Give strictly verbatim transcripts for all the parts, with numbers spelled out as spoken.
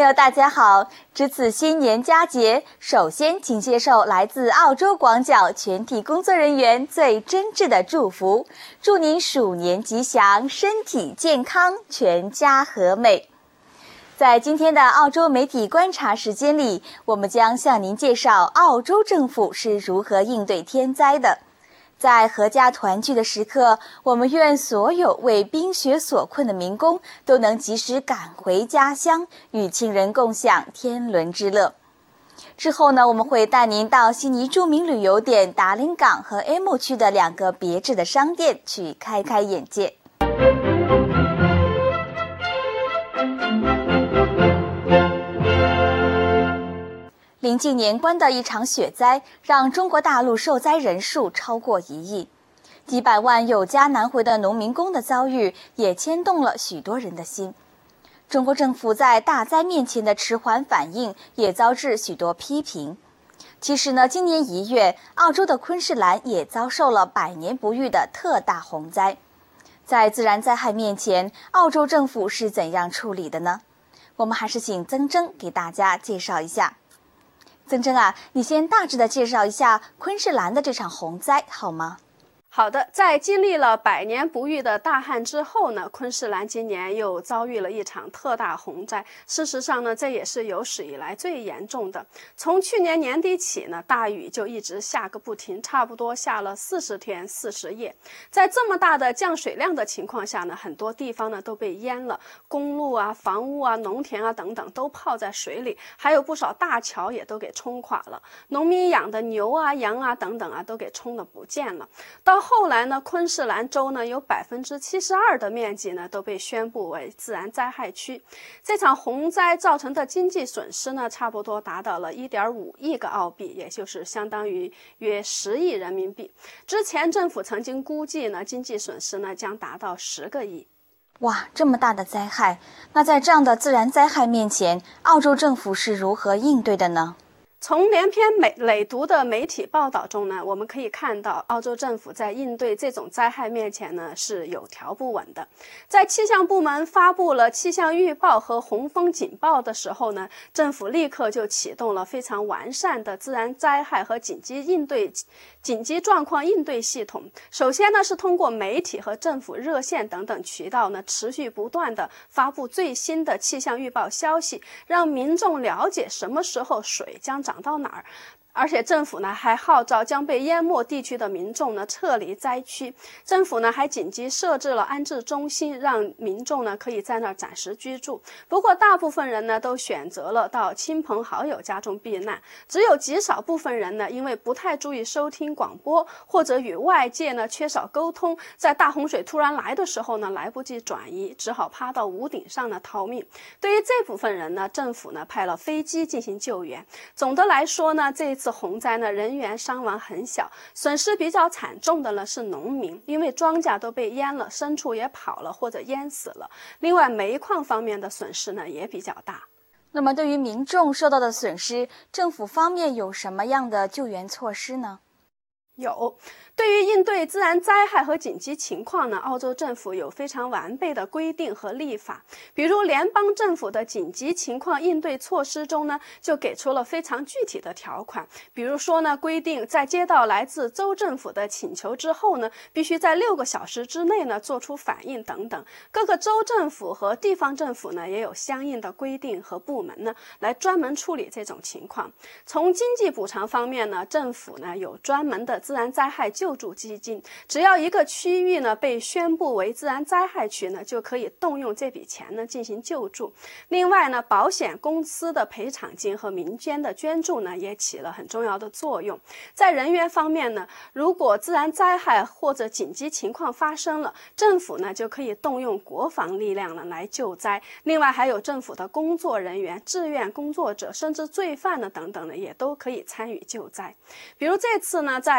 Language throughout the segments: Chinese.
友大家好，值此新年佳节，首先请接受来自澳洲广角全体工作人员最真挚的祝福，祝您鼠年吉祥，身体健康，全家和美。在今天的澳洲媒体观察时间里，我们将向您介绍澳洲政府是如何应对天灾的。在阖家团聚的时刻，我们愿所有为冰雪所困的民工都能及时赶回家乡，与亲人共享天伦之乐。之后呢，我们会带您到悉尼著名旅游点达林港和 M 区的两个别致的商店去开开眼界。临近年关的一场雪灾，让中国大陆受灾人数超过一亿，几百万有家难回的农民工的遭遇也牵动了许多人的心。中国政府在大灾面前的迟缓反应也遭致许多批评。其实呢，今年一月，澳洲的昆士兰也遭受了百年不遇的特大洪灾。在自然灾害面前，澳洲政府是怎样处理的呢？我们还是请曾铮给大家介绍一下。曾铮啊，你先大致的介绍一下昆士兰的这场洪灾好吗？ 好的，在经历了百年不遇的大旱之后呢，昆士兰今年又遭遇了一场特大洪灾。事实上呢，这也是有史以来最严重的。从去年年底起呢，大雨就一直下个不停，差不多下了四十天四十夜。在这么大的降水量的情况下呢，很多地方呢都被淹了，公路啊、房屋啊、农田啊等等都泡在水里，还有不少大桥也都给冲垮了。农民养的牛啊、羊啊等等啊都给冲得不见了。到后来呢，昆士兰州呢有百分之七十二的面积呢都被宣布为自然灾害区。这场洪灾造成的经济损失呢，差不多达到了一点五亿个澳币，也就是相当于约十亿人民币。之前政府曾经估计呢，经济损失呢将达到十个亿。 哇，这么大的灾害！那在这样的自然灾害面前，澳洲政府是如何应对的呢？ 从连篇美累牍的媒体报道中呢，我们可以看到澳洲政府在应对这种灾害面前呢是有条不紊的。在气象部门发布了气象预报和洪峰警报的时候呢，政府立刻就启动了非常完善的自然灾害和紧急应对紧急状况应对系统。首先呢，是通过媒体和政府热线等等渠道呢，持续不断的发布最新的气象预报消息，让民众了解什么时候水将涨到哪儿。而且政府呢还号召将被淹没地区的民众呢撤离灾区。政府呢还紧急设置了安置中心，让民众呢可以在那儿暂时居住。不过大部分人呢都选择了到亲朋好友家中避难，只有极少部分人呢因为不太注意收听广播，或者与外界呢缺少沟通，在大洪水突然来的时候呢来不及转移，只好趴到屋顶上呢逃命。对于这部分人呢，政府呢派了飞机进行救援。总的来说呢，这一次洪灾呢，人员伤亡很小，损失比较惨重的呢是农民，因为庄稼都被淹了，牲畜也跑了或者淹死了。另外，煤矿方面的损失呢也比较大。 那么，对于民众受到的损失，政府方面有什么样的救援措施呢？ 有。对于应对自然灾害和紧急情况呢，澳洲政府有非常完备的规定和立法。比如联邦政府的紧急情况应对措施中呢，就给出了非常具体的条款。比如说呢，规定在接到来自州政府的请求之后呢，必须在六个小时之内呢做出反应等等。各个州政府和地方政府呢也有相应的规定和部门呢来专门处理这种情况。从经济补偿方面呢，政府呢有专门的自然灾害救救助基金，只要一个区域呢被宣布为自然灾害区呢，就可以动用这笔钱呢进行救助。另外呢，保险公司的赔偿金和民间的捐助呢也起了很重要的作用。在人员方面呢，如果自然灾害或者紧急情况发生了，政府呢就可以动用国防力量呢来救灾。另外还有政府的工作人员、志愿工作者，甚至罪犯呢等等呢，也都可以参与救灾。比如这次呢，在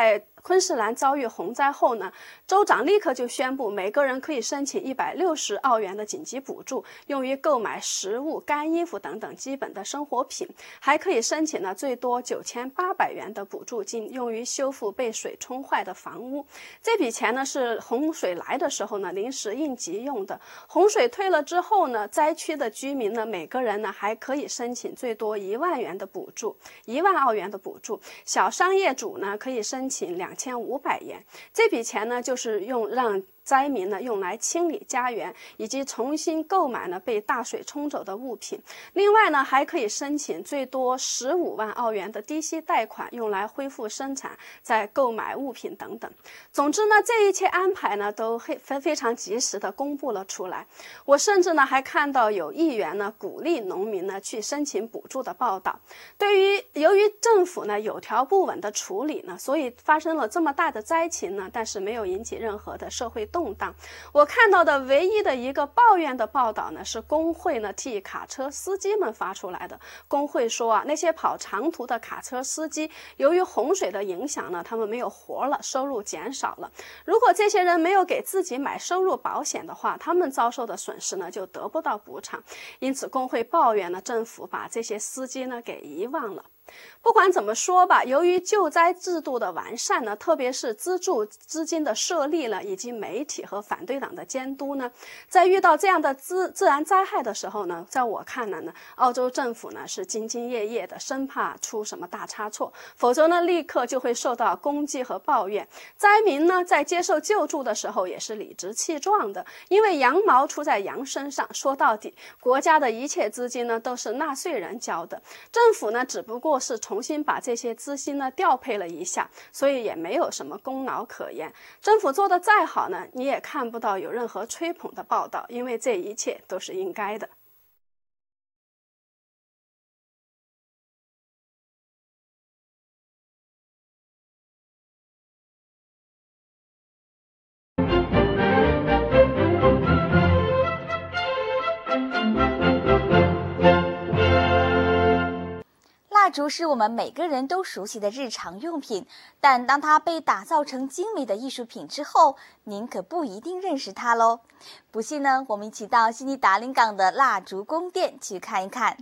昆士兰遭遇洪灾后呢，州长立刻就宣布，每个人可以申请一百六十澳元的紧急补助，用于购买食物、干衣服等等基本的生活品，还可以申请呢最多九千八百元的补助金，用于修复被水冲坏的房屋。这笔钱呢是洪水来的时候呢临时应急用的。洪水退了之后呢，灾区的居民呢每个人呢还可以申请最多一万元的补助，一万澳元的补助。小商业主呢可以申请两千五百元。这笔钱呢就是用让灾民呢用来清理家园，以及重新购买呢被大水冲走的物品。另外呢，还可以申请最多十五万澳元的低息贷款，用来恢复生产、再购买物品等等。总之呢，这一切安排呢都非非常及时的公布了出来。我甚至呢还看到有议员呢鼓励农民呢去申请补助的报道。对于由于政府呢有条不紊的处理呢，所以发生了这么大的灾情呢，但是没有引起任何的社会动荡。我看到的唯一的一个抱怨的报道呢，是工会呢替卡车司机们发出来的。工会说啊，那些跑长途的卡车司机，由于洪水的影响呢，他们没有活了，收入减少了。如果这些人没有给自己买收入保险的话，他们遭受的损失呢就得不到补偿。因此，工会抱怨呢，政府把这些司机呢给遗忘了。不管怎么说吧，由于救灾制度的完善呢，特别是资助资金的设立了，以及媒体和反对党的监督呢，在遇到这样的自自然灾害的时候呢，在我看来呢，澳洲政府呢是兢兢业业的，生怕出什么大差错，否则呢立刻就会受到攻击和抱怨。灾民呢在接受救助的时候也是理直气壮的，因为羊毛出在羊身上，说到底，国家的一切资金呢都是纳税人交的，政府呢只不过是重新把这些资金呢调配了一下，所以也没有什么功劳可言。政府做得再好呢，你也看不到有任何吹捧的报道，因为这一切都是应该的。 蜡烛是我们每个人都熟悉的日常用品，但当它被打造成精美的艺术品之后，您可不一定认识它喽。不信呢，我们一起到悉尼达灵港的蜡烛宫殿去看一看。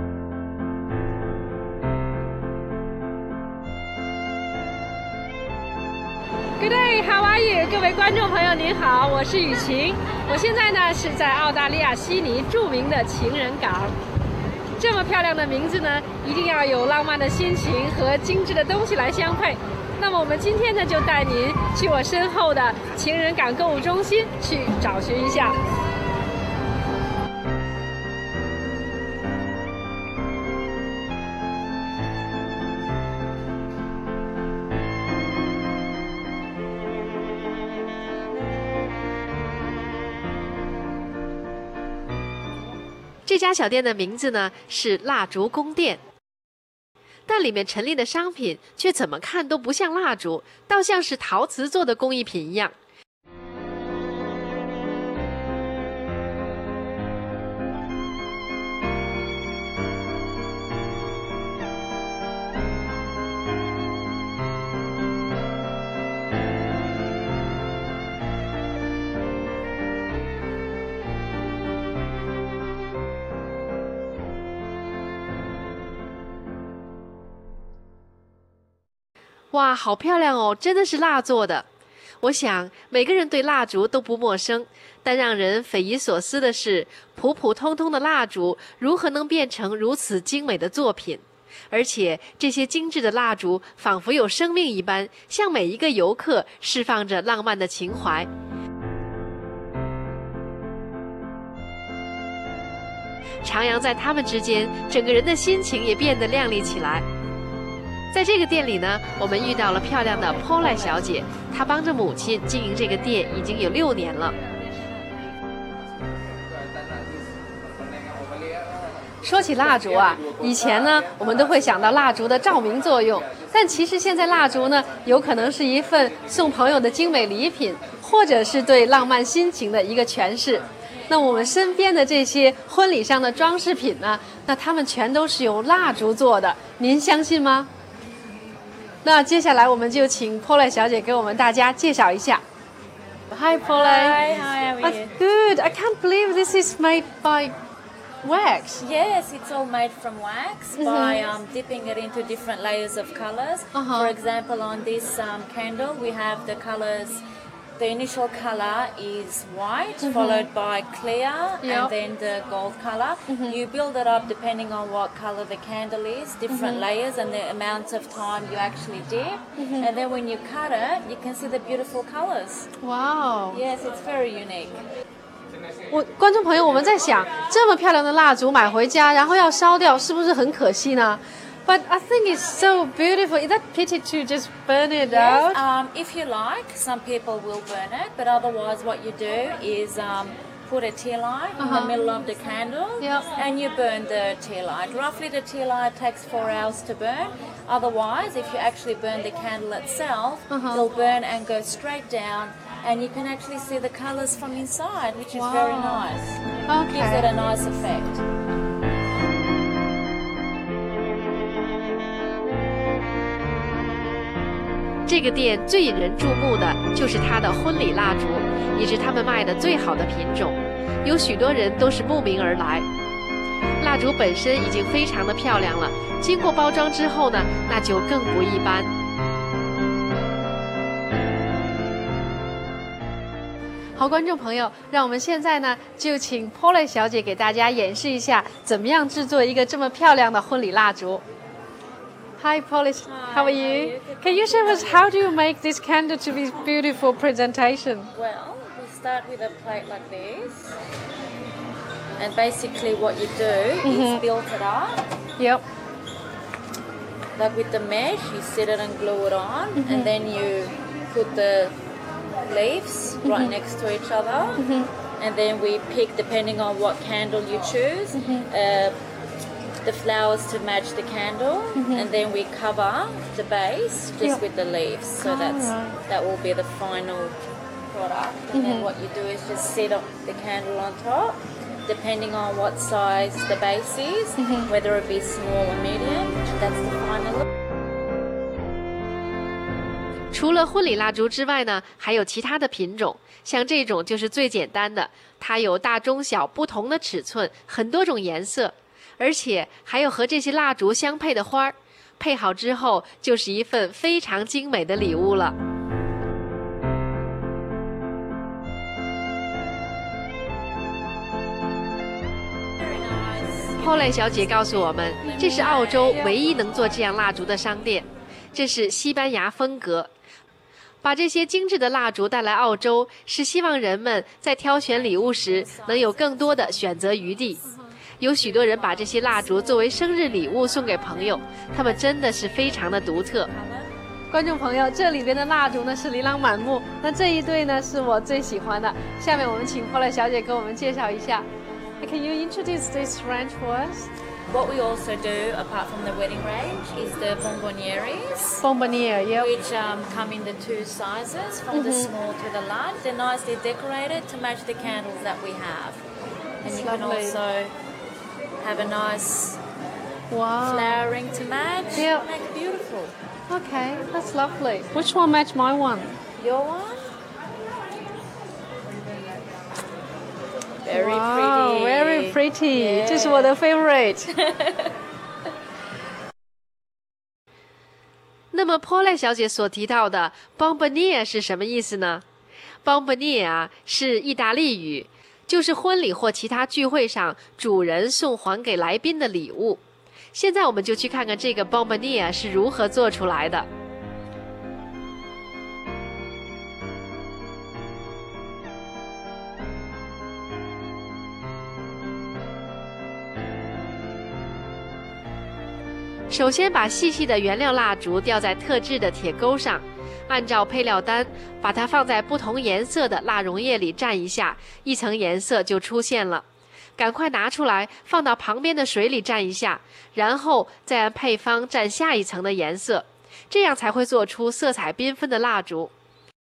Good day, how are you？ 各位观众朋友您好，我是雨晴。我现在呢是在澳大利亚悉尼著名的情人港。这么漂亮的名字呢，一定要有浪漫的心情和精致的东西来相配。那么我们今天呢，就带您去我身后的情人港购物中心去找寻一下。这家小店的名字呢是蜡烛宫殿，但里面陈列的商品却怎么看都不像蜡烛，倒像是陶瓷做的工艺品一样。哇，好漂亮哦，真的是蜡做的。我想每个人对蜡烛都不陌生，但让人匪夷所思的是，普普通通的蜡烛如何能变成如此精美的作品？而且这些精致的蜡烛仿佛有生命一般，向每一个游客释放着浪漫的情怀。徜徉在他们之间，整个人的心情也变得亮丽起来。在这个店里呢，我们遇到了漂亮的 Paula 小姐，她帮着母亲经营这个店已经有六年了。说起蜡烛啊，以前呢，我们都会想到蜡烛的照明作用，但其实现在蜡烛呢，有可能是一份送朋友的精美礼品，或者是对浪漫心情的一个诠释。那我们身边的这些婚礼上的装饰品呢，那它们全都是由蜡烛做的，您相信吗？ 那接下来我们就请 Polly 小姐给我们大家介绍一下。Hi Polly. Hi, hi, how are That's you? good. I can't believe this is made by wax. Yes, it's all made from wax by um, dipping it into different layers of colors. Uh-huh. For example, on this um, candle, we have the colors. The initial color is white, followed by clear, Yep. and then the gold color. You build it up depending on what color the candle is, different layers, and the amount of time you actually dip. And then when you cut it, you can see the beautiful colors. Wow. Yes, it's very unique. 我观众朋友，我们在想，这么漂亮的蜡烛买回家，然后要烧掉，是不是很可惜呢？ But I think it's so beautiful. Is that pity to just burn it Yes, out? um, if you like, some people will burn it, but otherwise what you do is um, put a tea light in the middle of the candle Yep. and you burn the tea light. Roughly the tea light takes four hours to burn. Otherwise, if you actually burn the candle itself, it'll burn and go straight down, and you can actually see the colors from inside, which is very nice. Gives it Okay. a nice effect. 这个店最引人注目的就是它的婚礼蜡烛，也是他们卖的最好的品种，有许多人都是慕名而来。蜡烛本身已经非常的漂亮了，经过包装之后呢，那就更不一般。好，观众朋友，让我们现在呢就请 Polly 小姐给大家演示一下，怎么样制作一个这么漂亮的婚礼蜡烛。Hi Polly, how are you? Can you share with us how do you make this candle to be beautiful presentation? Well, we start with a plate like this. And basically what you do is build it up. Yep. Like with the mesh, you set it and glue it on. And then you put the leaves right next to each other. And then we pick, depending on what candle you choose, uh, the flowers to match the candle, and then we cover the base just Yep. with the leaves. So that's that will be the final product. And then what you do is just set up the candle on top, depending on what size the base is, whether it be small or medium. That's the final look. 除了婚礼蜡烛之外呢，还有其他的品种，像这种就是最简单的，它有大、中、小不同的尺寸，很多种颜色。而且还有和这些蜡烛相配的花儿，配好之后就是一份非常精美的礼物了。Polly 小姐告诉我们，这是澳洲唯一能做这样蜡烛的商店，这是西班牙风格。把这些精致的蜡烛带来澳洲，是希望人们在挑选礼物时能有更多的选择余地。有许多人把这些蜡烛作为生日礼物送给朋友，它们真的是非常的独特。观众朋友，这里边的蜡烛呢是琳琅满目，那这一对呢是我最喜欢的。下面我们请 Polly 小姐给我们介绍一下。Can you introduce this range for us? What we also do, apart from the wedding range, is the bonbonnieres. Bonbonniere, yep. Which um, come in the two sizes, from the small to the large. They're nicely decorated to match the candles that we have. And It's you can lovely. also have a nice Wow. flowering to match. Yeah. Make it beautiful. Okay, that's lovely. Which one match my one? Your one? Very Wow, pretty. very pretty. Yeah. 这是我的 favorite. 那么 Polly 小姐所提到的 bonbonniere 是什么意思呢？ bonbonniere 啊是意大利语，就是婚礼或其他聚会上主人送还给来宾的礼物。现在我们就去看看这个 bonbonniere 是如何做出来的。首先把细细的原料蜡烛吊在特制的铁钩上，按照配料单把它放在不同颜色的蜡溶液里蘸一下，一层颜色就出现了。赶快拿出来放到旁边的水里蘸一下，然后再按配方蘸下一层的颜色，这样才会做出色彩缤纷的蜡烛。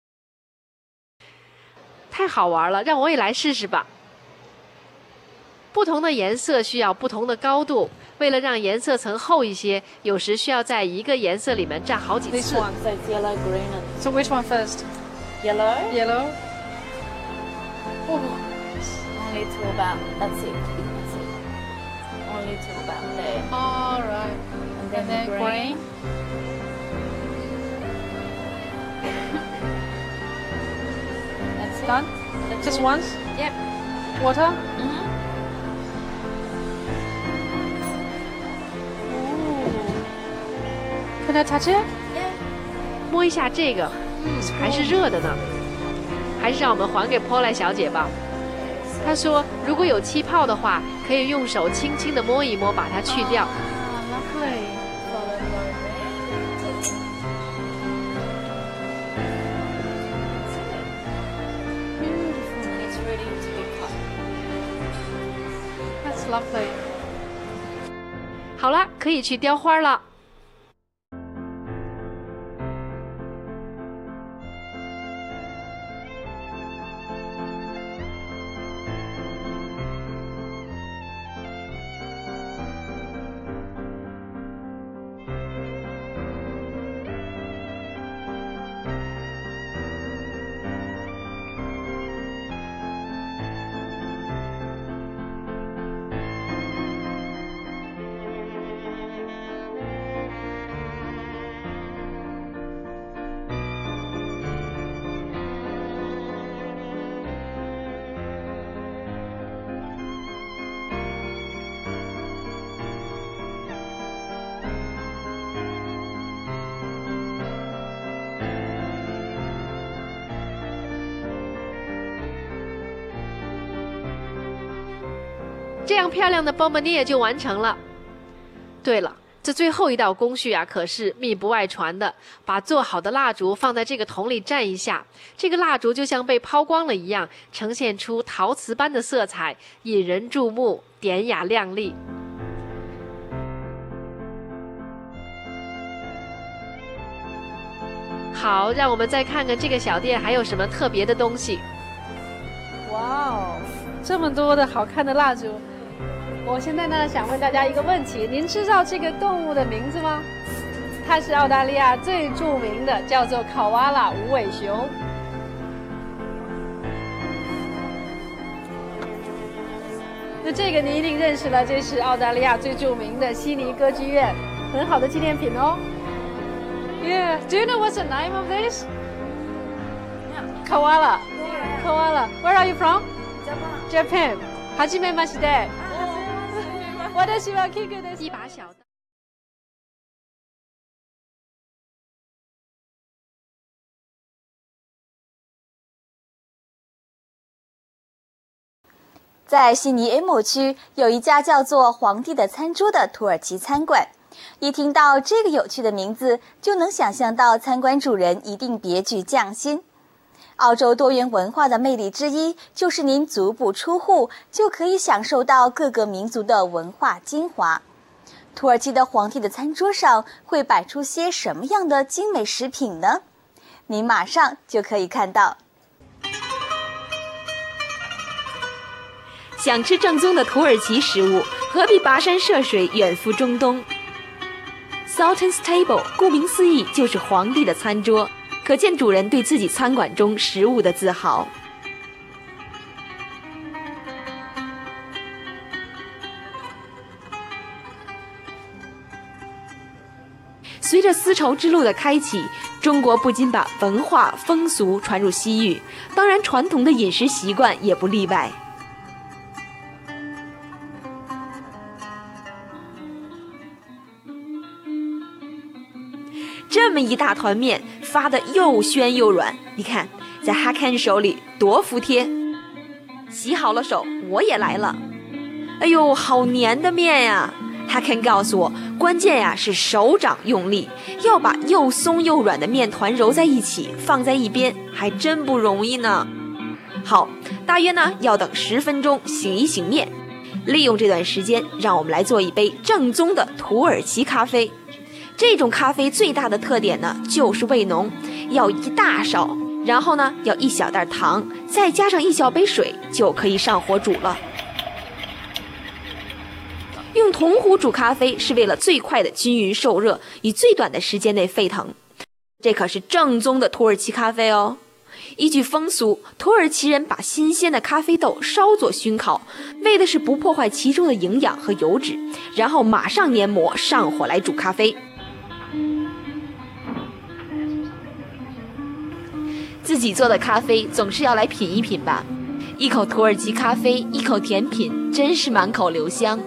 太好玩了，让我也来试试吧。 不同的颜色需要不同的高度，为了让颜色层厚一些，有时需要在一个颜色里面蘸好几 This 次。 one, so it's yellow, green, and So which one first? yellow. Yellow. Oh. Only to about, that's it. That's it. Only to about there. All right. And then, And then green. green. That's it. Done. That's Just it. once. Yep. Water. Mm-hmm. Can I touch it? Yeah. 摸一下这个，嗯，还是热的呢。还是让我们还给 Paula 小姐吧。她说，如果有气泡的话，可以用手轻轻地摸一摸，把它去掉。 Ah, lovely. Follow the Beautiful. It's ready to be cut. That's lovely. 好了，可以去雕花了。这样漂亮的 bonbonniere 就完成了。对了，这最后一道工序啊，可是密不外传的。把做好的蜡烛放在这个桶里蘸一下，这个蜡烛就像被抛光了一样，呈现出陶瓷般的色彩，引人注目，典雅亮丽。好，让我们再看看这个小店还有什么特别的东西。哇哦，这么多的好看的蜡烛！我现在呢，想问大家一个问题：您知道这个动物的名字吗？它是澳大利亚最著名的，叫做考瓦拉无尾熊。那这个你一定认识了，这是澳大利亚最著名的悉尼歌剧院，很好的纪念品哦。Yeah, do you know what's the name of this? Koala. Koala. Where are you from? Japan. はじめまして。私はキクです。一把小的。 在悉尼 M 区有一家叫做皇帝的餐桌的土耳其餐馆。一听到这个有趣的名字，就能想象到餐馆主人一定别具匠心。澳洲多元文化的魅力之一，就是您足不出户就可以享受到各个民族的文化精华。土耳其的皇帝的餐桌上会摆出些什么样的精美食品呢？您马上就可以看到。 想吃正宗的土耳其食物，何必跋山涉水远赴中东？ Sultan's Table 顾名思义就是皇帝的餐桌，可见主人对自己餐馆中食物的自豪。随着丝绸之路的开启，中国不仅把文化风俗传入西域，当然传统的饮食习惯也不例外。这么一大团面，发的又暄又软，你看，在哈坎手里多服帖。洗好了手，我也来了。哎呦，好黏的面呀！哈坎告诉我，关键呀是手掌用力，要把又松又软的面团揉在一起，放在一边，还真不容易呢。好，大约呢要等十分钟，醒一醒面。利用这段时间，让我们来做一杯正宗的土耳其咖啡。这种咖啡最大的特点呢，就是味浓，要一大勺，然后呢，要一小袋糖，再加上一小杯水，就可以上火煮了。 用铜壶煮咖啡是为了最快的均匀受热，以最短的时间内沸腾。这可是正宗的土耳其咖啡哦。依据风俗，土耳其人把新鲜的咖啡豆稍作熏烤，为的是不破坏其中的营养和油脂，然后马上研磨上火来煮咖啡。自己做的咖啡总是要来品一品吧，一口土耳其咖啡，一口甜品，真是满口留香。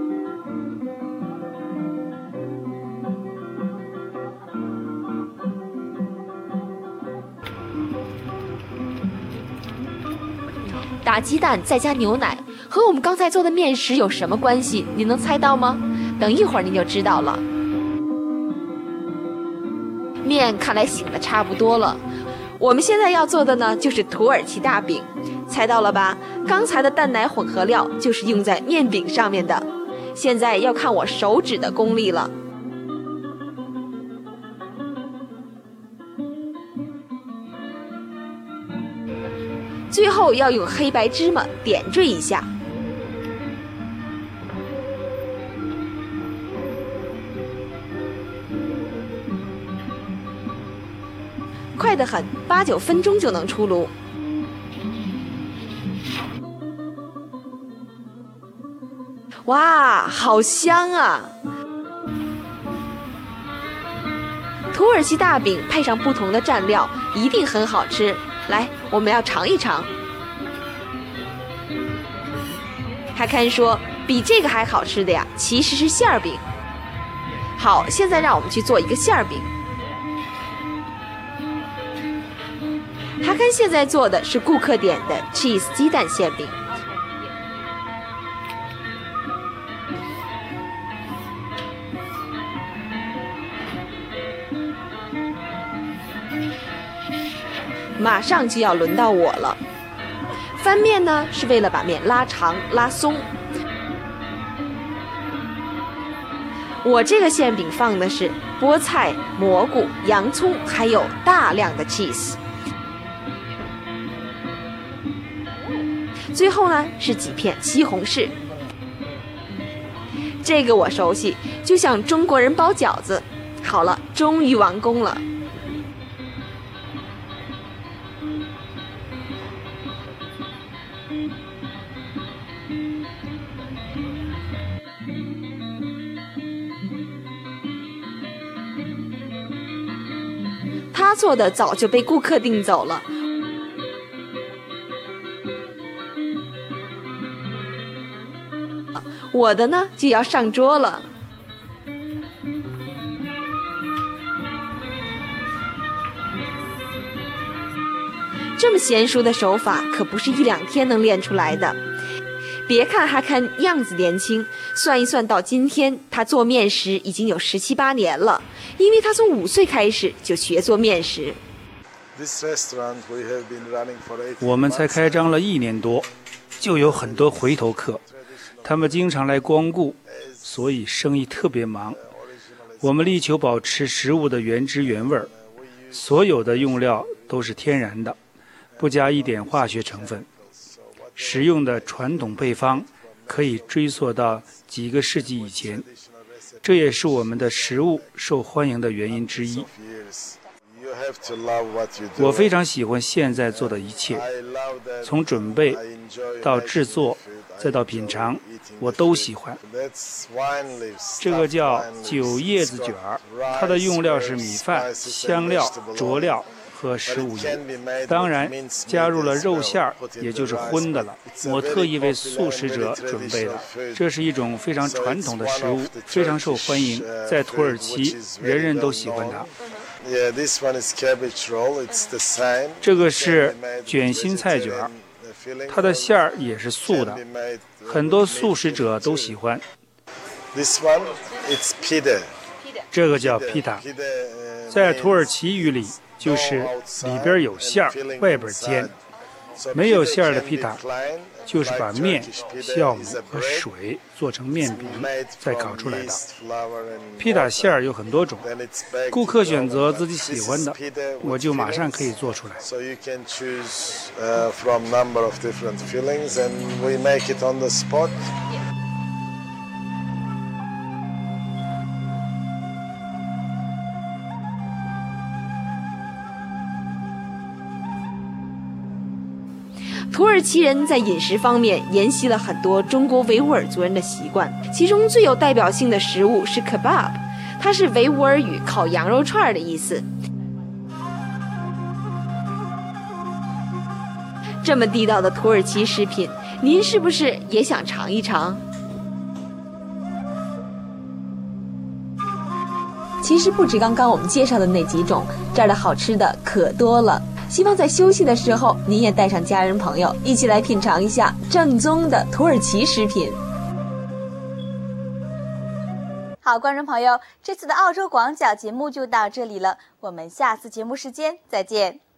打鸡蛋再加牛奶和我们刚才做的面食有什么关系？你能猜到吗？等一会儿你就知道了。面看来醒得差不多了，我们现在要做的呢就是土耳其大饼，猜到了吧？刚才的蛋奶混合料就是用在面饼上面的。现在要看我手指的功力了。最后要用黑白芝麻点缀一下。快得很，八九分钟就能出炉。哇，好香啊！土耳其大饼配上不同的蘸料，一定很好吃。来，我们要尝一尝。哈堪说，比这个还好吃的呀，其实是馅儿饼。好，现在让我们去做一个馅儿饼。哈堪现在做的是顾客点的 cheese 鸡蛋馅饼。马上就要轮到我了。翻面呢，是为了把面拉长拉松。我这个馅饼放的是菠菜、蘑菇、洋葱，还有大量的 cheese。最后呢，是几片西红柿。这个我熟悉，就像中国人包饺子。好了，终于完工了。他做的早就被顾客订走了。我的呢就要上桌了。这么娴熟的手法可不是一两天能练出来的。别看哈堪样子年轻，算一算到今天，他做面食已经有十七八年了，因为他从五岁开始就学做面食。 我们才开张了一年多，就有很多回头客，他们经常来光顾，所以生意特别忙。我们力求保持食物的原汁原味，所有的用料都是天然的，不加一点化学成分。使用的传统配方可以追溯到几个世纪以前，这也是我们的食物受欢迎的原因之一。我非常喜欢现在做的一切，从准备到制作再到品尝，我都喜欢。这个叫酒叶子卷儿，它的用料是米饭、香料、佐料和食物油，当然加入了肉馅儿，也就是荤的了。我特意为素食者准备的，这是一种非常传统的食物，非常受欢迎，在土耳其人人都喜欢它。这个是卷心菜卷儿，它的馅儿也是素的，很多素食者都喜欢。这个叫皮塔，在土耳其语里就是里边有馅儿，外边煎。没有馅儿的皮塔就是把面、酵母和水做成面饼再烤出来的。皮塔馅儿有很多种，顾客选择自己喜欢的，我就马上可以做出来。 土耳其人在饮食方面沿袭了很多中国维吾尔族人的习惯，其中最有代表性的食物是 kebab， 它是维吾尔语烤羊肉串的意思。这么地道的土耳其食品，您是不是也想尝一尝？其实不止刚刚我们介绍的那几种，这儿的好吃的可多了。希望在休息的时候，您也带上家人朋友，一起来品尝一下正宗的土耳其食品。 好，观众朋友，这次的澳洲广角节目就到这里了，我们下次节目时间再见。